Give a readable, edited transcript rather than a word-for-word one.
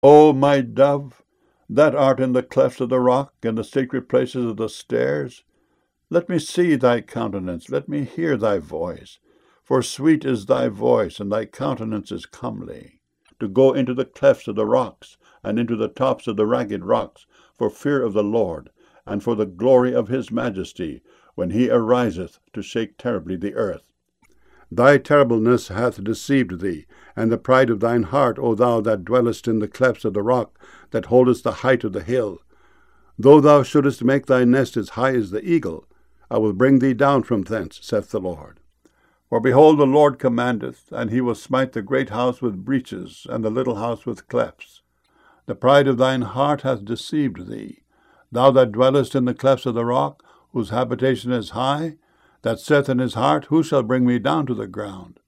O my dove, that art in the clefts of the rock, in the secret places of the stairs, let me see thy countenance, let me hear thy voice. For sweet is thy voice, and thy countenance is comely. To go into the clefts of the rocks, and into the tops of the ragged rocks, for fear of the Lord, and for the glory of his majesty, when he ariseth to shake terribly the earth. Thy terribleness hath deceived thee, and the pride of thine heart, O thou that dwellest in the clefts of the rock, that holdest the height of the hill. Though thou shouldest make thy nest as high as the eagle, I will bring thee down from thence, saith the Lord. For behold, the Lord commandeth, and he will smite the great house with breaches, and the little house with clefts. The pride of thine heart hath deceived thee. Thou that dwellest in the clefts of the rock, whose habitation is high, that saith in his heart, Who shall bring me down to the ground?